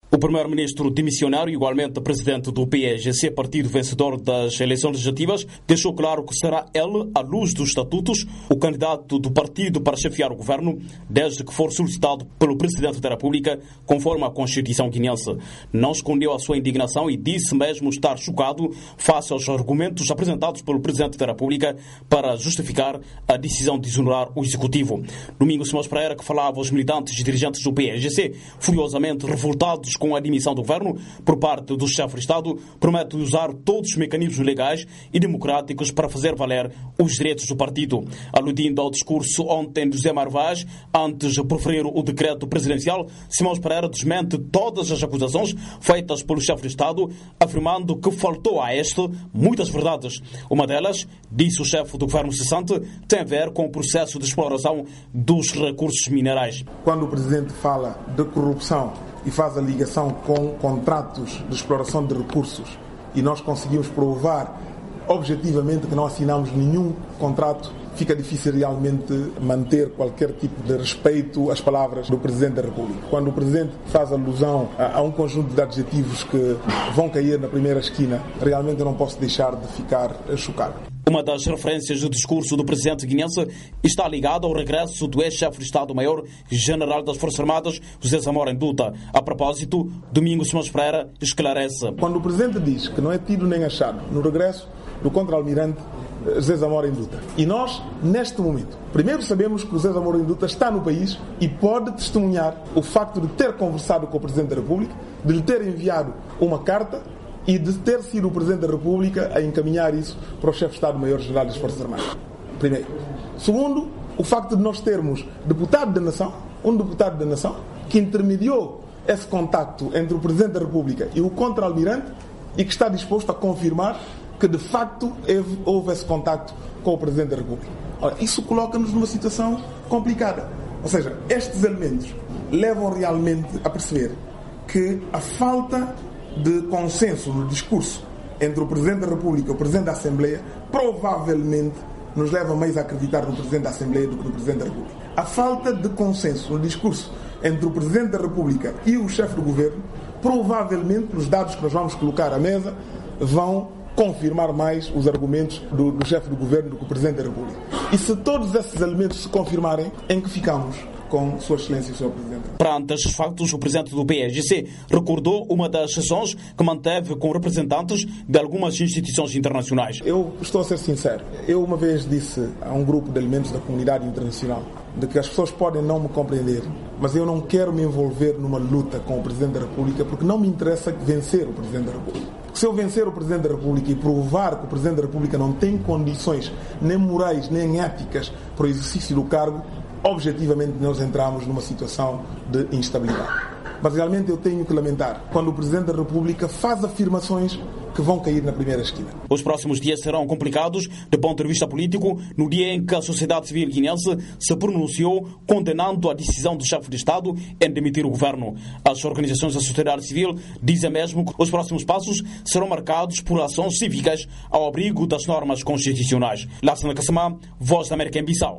O primeiro-ministro dimissionário, igualmente presidente do PAGC, partido vencedor das eleições legislativas, deixou claro que será ele, à luz dos estatutos, o candidato do partido para chefiar o governo, desde que for solicitado pelo presidente da República, conforme a Constituição guineense. Não escondeu a sua indignação e disse mesmo estar chocado face aos argumentos apresentados pelo presidente da República para justificar a decisão de exonerar o executivo. Domingos Simões Pereira, que falava aos militantes e dirigentes do PAGC, furiosamente revoltados com a admissão do governo por parte do chefe de Estado, promete usar todos os mecanismos legais e democráticos para fazer valer os direitos do partido. Aludindo ao discurso ontem de José Mário Vaz, antes de proferir o decreto presidencial, Simões Pereira desmente todas as acusações feitas pelo chefe de Estado, afirmando que faltou a este muitas verdades. Uma delas, disse o chefe do governo cessante, tem a ver com o processo de exploração dos recursos minerais. Quando o presidente fala de corrupção e faz a ligação com contratos de exploração de recursos e nós conseguimos provar objetivamente que não assinamos nenhum contrato, fica difícil realmente manter qualquer tipo de respeito às palavras do Presidente da República. Quando o Presidente faz alusão a um conjunto de adjetivos que vão cair na primeira esquina, realmente eu não posso deixar de ficar chocado. Uma das referências do discurso do presidente guineense está ligada ao regresso do ex-chefe de Estado-Maior, general das Forças Armadas, José Zamora Induta. A propósito, Domingos Simões Pereira esclarece. Quando o presidente diz que não é tido nem achado no regresso do contra-almirante José Zamora Induta, e nós, neste momento, primeiro sabemos que o José Zamora Induta está no país e pode testemunhar o facto de ter conversado com o Presidente da República, de lhe ter enviado uma carta e de ter sido o Presidente da República a encaminhar isso para o chefe de Estado-Maior-General das Forças Armadas. Primeiro. Segundo, o facto de nós termos deputado da Nação, um deputado da Nação, que intermediou esse contacto entre o Presidente da República e o contra-almirante e que está disposto a confirmar que, de facto, houve esse contacto com o Presidente da República. Ora, isso coloca-nos numa situação complicada. Ou seja, estes elementos levam realmente a perceber que a falta de consenso no discurso entre o Presidente da República e o Presidente da Assembleia provavelmente nos leva mais a acreditar no Presidente da Assembleia do que no Presidente da República. A falta de consenso no discurso entre o Presidente da República e o chefe do Governo provavelmente, nos dados que nós vamos colocar à mesa, vão confirmar mais os argumentos do chefe do Governo do que o Presidente da República. E se todos esses elementos se confirmarem, em que ficamos com Sua Excelência e o Sr. Presidente? Perante estes factos, o Presidente do PAGC recordou uma das sessões que manteve com representantes de algumas instituições internacionais. Eu estou a ser sincero. Eu uma vez disse a um grupo de elementos da comunidade internacional de que as pessoas podem não me compreender, mas eu não quero me envolver numa luta com o Presidente da República porque não me interessa vencer o Presidente da República. Se eu vencer o Presidente da República e provar que o Presidente da República não tem condições nem morais nem éticas para o exercício do cargo, objetivamente nós entramos numa situação de instabilidade. Mas realmente eu tenho que lamentar quando o Presidente da República faz afirmações que vão cair na primeira esquina. Os próximos dias serão complicados do ponto de vista político, no dia em que a sociedade civil guineense se pronunciou condenando a decisão do chefe de Estado em demitir o governo. As organizações da sociedade civil dizem mesmo que os próximos passos serão marcados por ações cívicas ao abrigo das normas constitucionais. Lassana Kassamá, Voz da América em Bissau.